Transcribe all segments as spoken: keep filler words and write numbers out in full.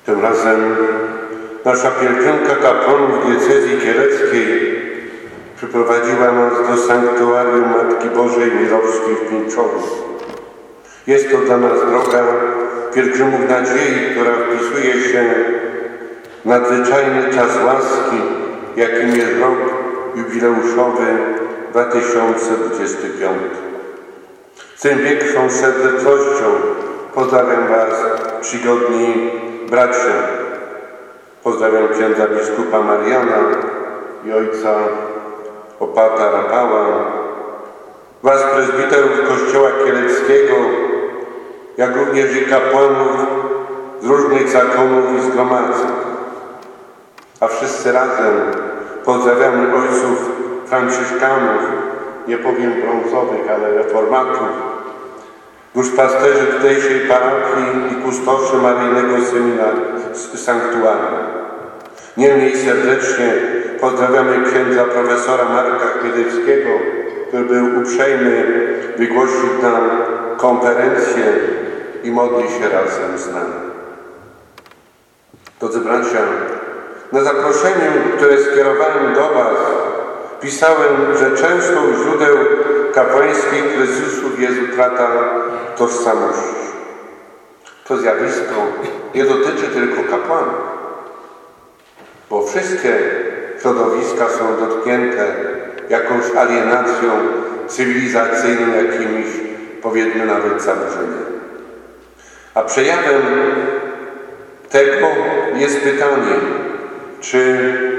Tym razem nasza pielgrzymka kapłanów diecezji kieleckiej przyprowadziła nas do sanktuarium Matki Bożej Mirowskiej w Pińczowie. Jest to dla nas droga pielgrzymów nadziei, która wpisuje się w nadzwyczajny czas łaski, jakim jest rok jubileuszowy dwa tysiące dwudziesty piąty. Z tym większą serdecznością pozdrawiam Was, czcigodni bracia. Pozdrawiam księdza biskupa Mariana i ojca opata Rafała, Was prezbiterów Kościoła Kieleckiego, jak również i kapłanów z różnych zakonów i zgromadzeń. A wszyscy razem pozdrawiamy ojców franciszkanów, nie powiem brązowych, ale reformatów, duszpasterzy tutejszej parafii i kustoszy Maryjnego Sanktuarium. Niemniej serdecznie pozdrawiamy księdza profesora Marka Chmielewskiego, który był uprzejmy wygłosić nam konferencję i modli się razem z nami. Drodzy bracia, na zaproszenie, które skierowałem do Was, pisałem, że często u źródeł kapłańskich kryzysów jest utrata tożsamości. To zjawisko nie dotyczy tylko kapłanów, bo wszystkie środowiska są dotknięte jakąś alienacją cywilizacyjną, jakimiś, powiedzmy, nawet zaburzeniem. A przejawem tego jest pytanie, czy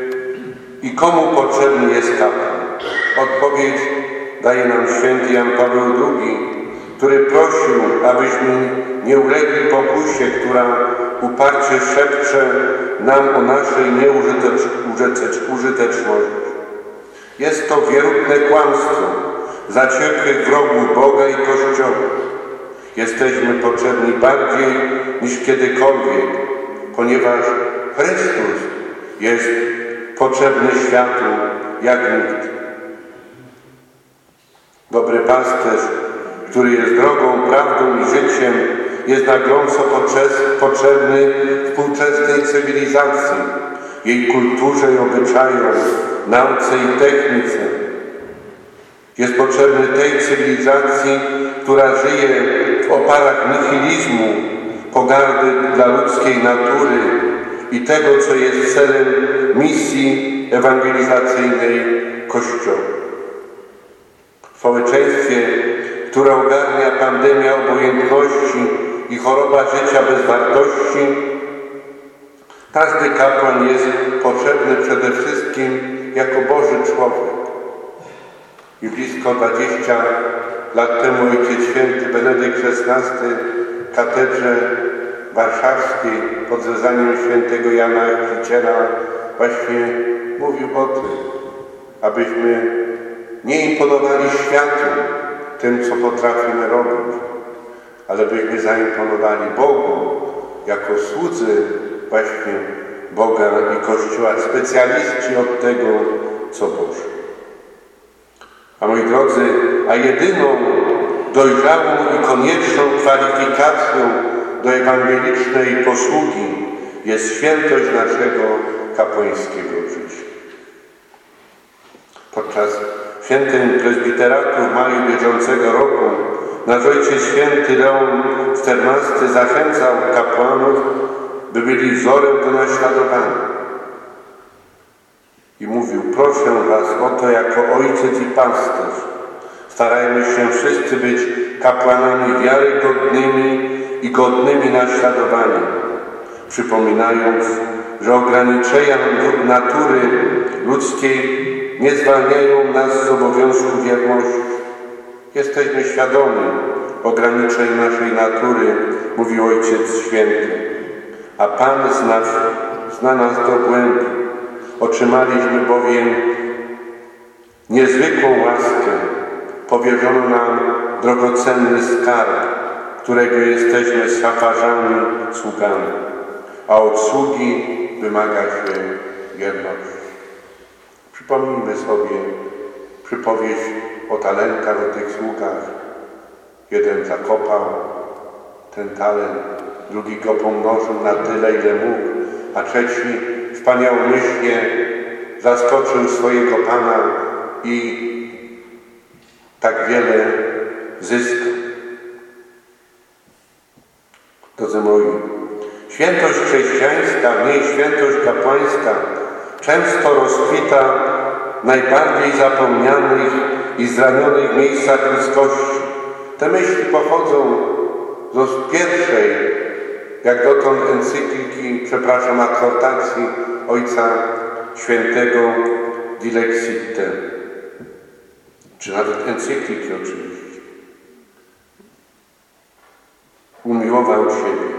i komu potrzebny jest kapłan? Odpowiedź daje nam święty Jan Paweł drugi, który prosił, abyśmy nie ulegli pokusie, która uparcie szepcze nam o naszej nieużyteczności. Jest to wierutne kłamstwo zaciekłych wrogów Boga i Kościoła. Jesteśmy potrzebni bardziej niż kiedykolwiek, ponieważ Chrystus jest potrzebny światu jak nikt. Dobry pasterz, który jest drogą, prawdą i życiem, jest na gorąco potrzebny współczesnej cywilizacji, jej kulturze i obyczajom, nauce i technice. Jest potrzebny tej cywilizacji, która żyje w oparach nihilizmu, pogardy dla ludzkiej natury i tego, co jest celem misji ewangelizacyjnej Kościoła. W społeczeństwie, które ogarnia pandemia obojętności i choroba życia bez wartości, każdy kapłan jest potrzebny przede wszystkim jako Boży człowiek. I blisko dwadzieścia lat temu Ojciec Święty Benedykt szesnasty w katedrze warszawskiej pod wezwaniem świętego Jana Chrzciciela właśnie mówił o tym, abyśmy nie imponowali światu tym, co potrafimy robić, ale byśmy zaimponowali Bogu jako słudzy właśnie Boga i Kościoła, specjaliści od tego, co Boże. A moi drodzy, a jedyną dojrzałą i konieczną kwalifikacją do ewangelicznej posługi jest świętość naszego kapłańskiego życia. Podczas świętym prezbiteratu w maju bieżącego roku nasz Ojciec Święty Leon czternasty zachęcał kapłanów, by byli wzorem do naśladowania. I mówił, proszę Was o to jako ojciec i pasterz. Starajmy się wszyscy być kapłanami wiarygodnymi i godnymi naśladowania, przypominając, że ograniczenia natury ludzkiej nie zwalniają nas z obowiązku wierności. Jesteśmy świadomi ograniczeń naszej natury, mówił Ojciec Święty, a Pan zna, zna nas do głębi. Otrzymaliśmy bowiem niezwykłą łaskę, powierzono nam drogocenny skarb, którego jesteśmy szafarzami, sługami, a od sługi wymaga się wierność. Przypomnijmy sobie przypowieść o talentach, o tych sługach. Jeden zakopał ten talent, drugi go pomnożył na tyle, ile mógł, a trzeci wspaniałomyślnie zaskoczył swojego Pana i tak wiele zyskał. Drodzy moi, świętość chrześcijańska, w niej świętość kapłańska często rozkwita w najbardziej zapomnianych i zranionych miejscach ludzkości. Te myśli pochodzą z pierwszej, jak dotąd encykliki, przepraszam, adhortacji Ojca Świętego Dilexite, czy nawet encykliki oczywiście. Umiłował siebie,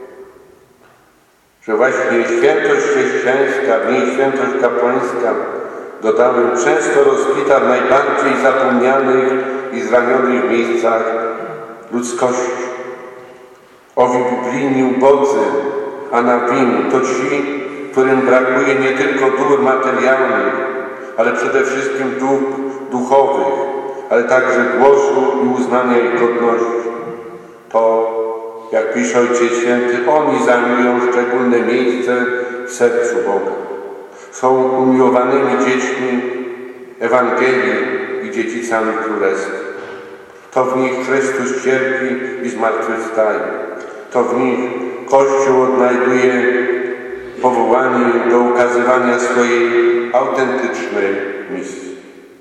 że właśnie świętość chrześcijańska, w niej świętość kapłańska, dodałem, często rozkwita w najbardziej zapomnianych i zranionych miejscach ludzkości. Owi biblijni ubodzy, anawim, to ci, którym brakuje nie tylko dóbr materialnych, ale przede wszystkim dóbr duchowych, ale także głosu i uznania ich godności. To, jak pisze Ojciec Święty, oni zajmują szczególne miejsce w sercu Boga. Są umiłowanymi dziećmi Ewangelii i dziedzicami Królestwa. To w nich Chrystus cierpi i zmartwychwstaje. To w nich Kościół odnajduje powołanie do ukazywania swojej autentycznej misji.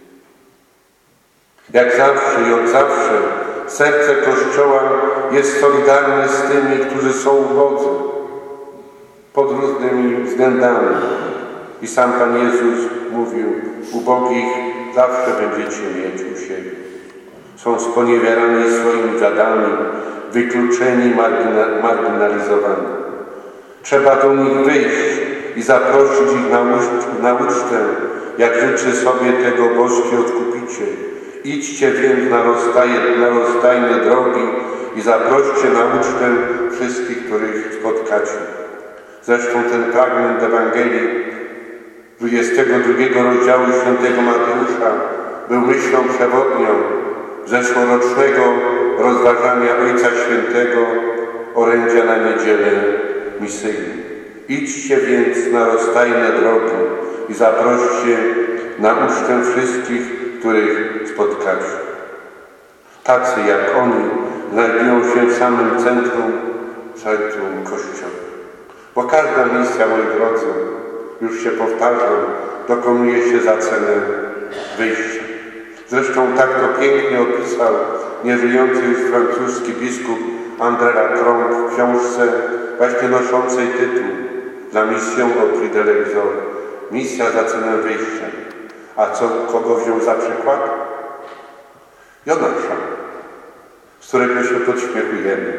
Jak zawsze i od zawsze serce Kościoła jest solidarne z tymi, którzy są ubodzy pod różnymi względami. I sam Pan Jezus mówił, ubogich zawsze będziecie mieć u siebie. Są sponiewierani swoimi wadami, wykluczeni, margina- marginalizowani. Trzeba do nich wyjść i zaprosić ich na, ucz- na ucztę, jak życzy sobie tego boski Odkupiciel. Idźcie więc na, rozstaje, na rozstajne drogi i zaproście na ucztę wszystkich, których spotkacie. Zresztą ten fragment Ewangelii dwudziestego drugiego rozdziału świętego Mateusza był myślą przewodnią zeszłorocznego rozważania Ojca Świętego orędzia na niedzielę misyjną. Idźcie więc na rozstajne drogi i zaproście na ucztę wszystkich, których spotkacie. Tacy jak oni znajdują się w samym centrum, centrum Kościoła. Bo każda misja, moi drodzy, już się powtarzam, dokonuje się za cenę wyjścia. Zresztą tak to pięknie opisał nieżyjący już francuski biskup André Lacroix w książce właśnie noszącej tytuł La mission au prix de l'exode. Misja za cenę wyjścia. A co, kogo wziął za przykład? Jonasza, z którego się podśmiechujemy.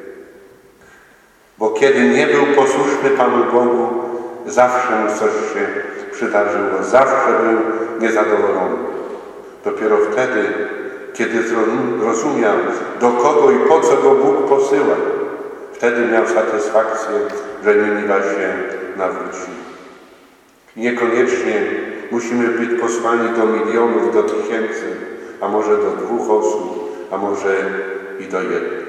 Bo kiedy nie był posłuszny Panu Bogu, zawsze mu coś się przydarzyło, zawsze był niezadowolony. Dopiero wtedy, kiedy zrozumiał, do kogo i po co go Bóg posyła, wtedy miał satysfakcję, że Niniwa się nawróci. Niekoniecznie musimy być posłani do milionów, do tysięcy, a może do dwóch osób, a może i do jednej.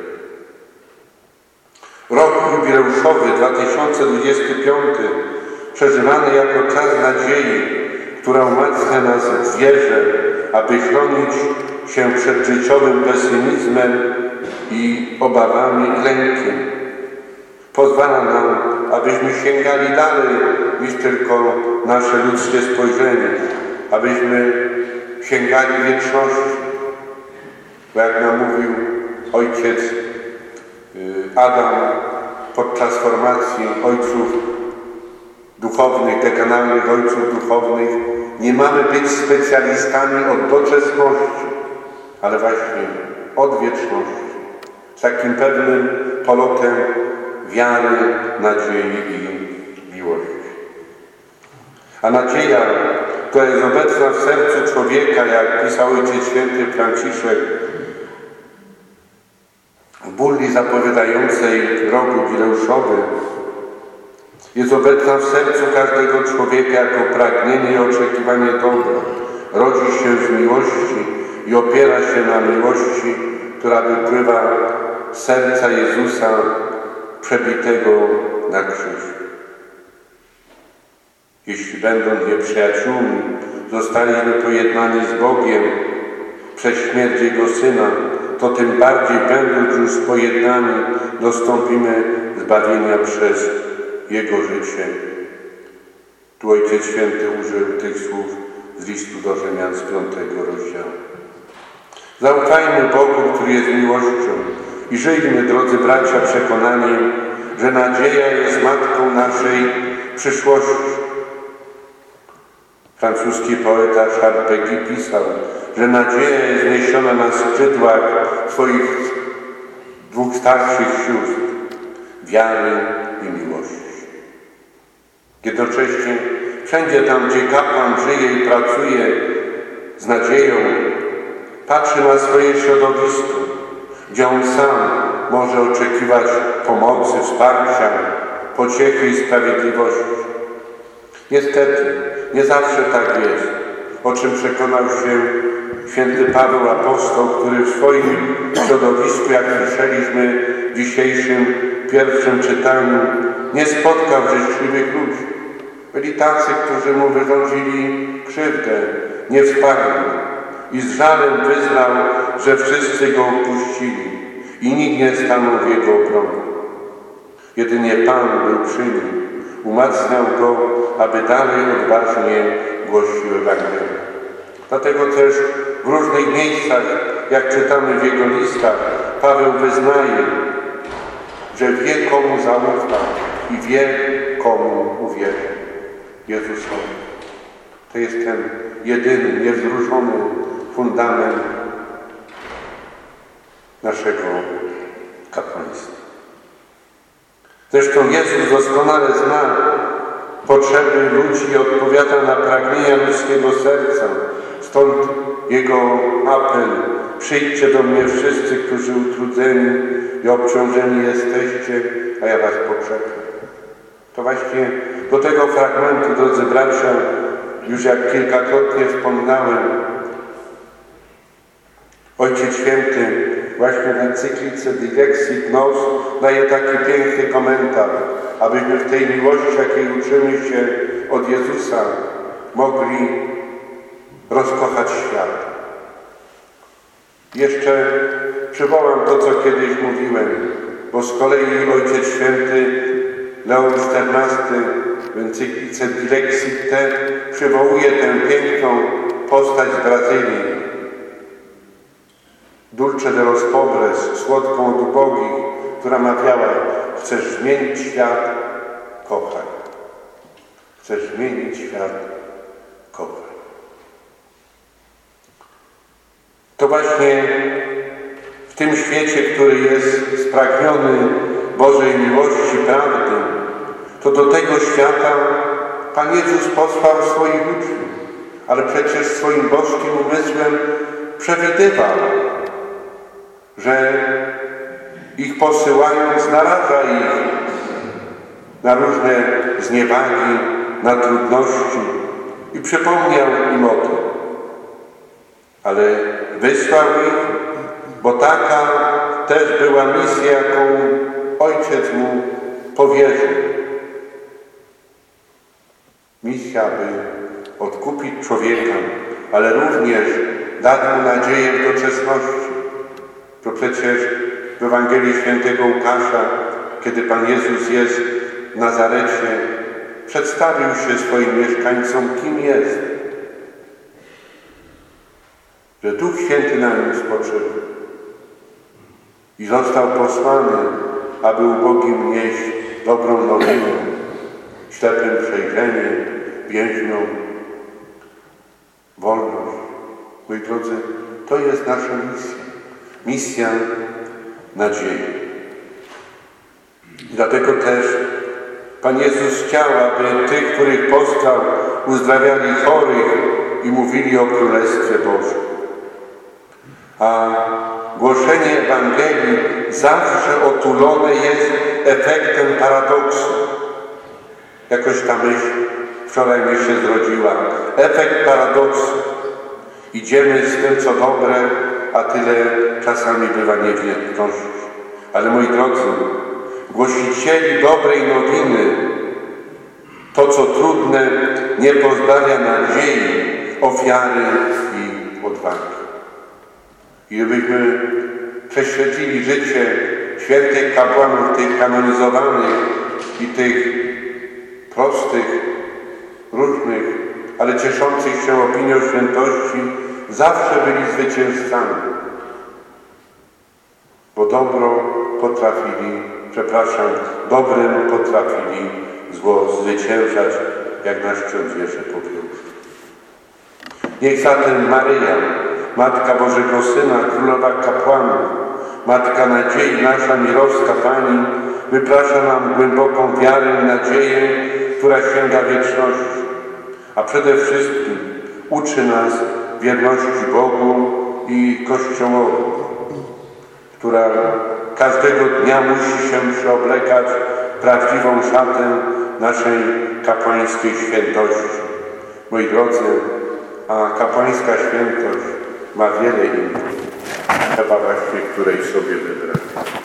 Rok jubileuszowy dwa tysiące dwudziesty piąty przeżywany jako czas nadziei, która umacnia nas w wierze, aby chronić się przed życiowym pesymizmem i obawami i lękiem. Pozwala nam, abyśmy sięgali dalej niż tylko nasze ludzkie spojrzenie, abyśmy sięgali wieczności. Bo jak nam mówił ojciec Adam podczas formacji ojców duchownych, dekanalnych ojców duchownych, nie mamy być specjalistami od doczesności, ale właśnie od wieczności. Z takim pewnym polotem wiary, nadziei i miłości. A nadzieja, która jest obecna w sercu człowieka, jak pisał Ojciec Święty Franciszek w bulli zapowiadającej rok jubileuszowy, jest obecna w sercu każdego człowieka jako pragnienie i oczekiwanie dobra. Rodzi się z miłości i opiera się na miłości, która wypływa z serca Jezusa przebitego na krzyż. Jeśli będąc nieprzyjaciółmi, zostaliśmy pojednani z Bogiem przez śmierć Jego Syna, to tym bardziej będąc już pojednani, dostąpimy zbawienia przez Jego życie. Tu Ojciec Święty użył tych słów z listu do Rzymian z piątego rozdziału. Zaufajmy Bogu, który jest miłością i żyjmy, drodzy bracia, przekonaniem, że nadzieja jest matką naszej przyszłości. Francuski poeta Charles Péguy pisał, że nadzieja jest niesiona na skrzydłach swoich dwóch starszych sióstr, wiary i miłości. Jednocześnie wszędzie tam, gdzie kapłan żyje i pracuje z nadzieją, patrzy na swoje środowisko, gdzie on sam może oczekiwać pomocy, wsparcia, pociechy i sprawiedliwości. Niestety, nie zawsze tak jest, o czym przekonał się święty Paweł Apostoł, który w swoim środowisku, jak słyszeliśmy w dzisiejszym pierwszym czytaniu, nie spotkał życzliwych ludzi. Byli tacy, którzy mu wyrządzili krzywdę, nie wsparli i z żalem wyznał, że wszyscy go opuścili i nikt nie stanął w jego obronie. Jedynie Pan był przy nim, umacniał go, aby dalej odważnie głosił Ewangelię. Dlatego też w różnych miejscach, jak czytamy w jego listach, Paweł wyznaje, że wie, komu zaufa i wie, komu uwierzy. Jezusowi. To jest ten jedyny, niewzruszony fundament naszego kapłaństwa. Zresztą Jezus doskonale zna potrzeby ludzi i odpowiada na pragnienia ludzkiego serca. Stąd Jego apel: przyjdźcie do mnie wszyscy, którzy utrudzeni i obciążeni jesteście, a ja was pokrzepię. To właśnie do tego fragmentu, drodzy bracia, już jak kilkakrotnie wspominałem, Ojciec Święty właśnie w encyklice Dilexit Nos daje taki piękny komentarz, abyśmy w tej miłości, jakiej uczymy się od Jezusa, mogli rozkochać świat. Jeszcze przywołam to, co kiedyś mówiłem, bo z kolei Ojciec Święty Leon czternasty w encyklice Dilexit Te przywołuje tę piękną postać z Brazylii, Dulce de los Pobres, słodką od ubogich, która mawiała: chcesz zmienić świat, kochaj. Chcesz zmienić świat, kochaj. To właśnie w tym świecie, który jest spragniony Bożej miłości, prawdy, to do tego świata Pan Jezus posłał swoich uczniów, ale przecież swoim boskim umysłem przewidywał, że ich posyłając naraża ich na różne zniewagi, na trudności i przypomniał im o tym. Ale wysłał ich, bo taka też była misja, jaką Ojciec mu powierzył. Misja, by odkupić człowieka, ale również dać mu nadzieję w doczesności. To przecież w Ewangelii Świętego Łukasza, kiedy Pan Jezus jest w Nazarecie, przedstawił się swoim mieszkańcom, kim jest. Że Duch Święty na nim spoczywał i został posłany, aby ubogim nieść dobrą nowinę, ślepym przejrzenie, więźniom wolność. Moi drodzy, to jest nasza misja. Misja nadziei. I dlatego też Pan Jezus chciał, aby tych, których posłał, uzdrawiali chorych i mówili o Królestwie Bożym. A głoszenie Ewangelii zawsze otulone jest efektem paradoksu. Jakoś ta myśl wczoraj mi się zrodziła. Efekt paradoksu. Idziemy z tym, co dobre, a tyle czasami bywa niewierności. Ale moi drodzy, głosicieli dobrej nowiny, to co trudne nie pozbawia nadziei, ofiary i odwagi. I żebyśmy prześwietlili życie świętych kapłanów, tych kanonizowanych i tych prostych, różnych, ale cieszących się opinią świętości, zawsze byli zwycięzcami. Bo dobro potrafili, przepraszam, dobrym potrafili zło zwyciężać, jak nasz ksiądz Jerzy powiedział. Niech zatem Maryja, Matka Bożego Syna, Królowa Kapłanów, Matka Nadziei, nasza mirowska Pani, wyprasza nam głęboką wiarę i nadzieję, która sięga wieczności, a przede wszystkim uczy nas wierności Bogu i Kościołowi, która każdego dnia musi się przyoblekać prawdziwą szatę naszej kapłańskiej świętości. Moi drodzy, a kapłańska świętość ma wiele innych, trzeba właśnie której sobie wybrać.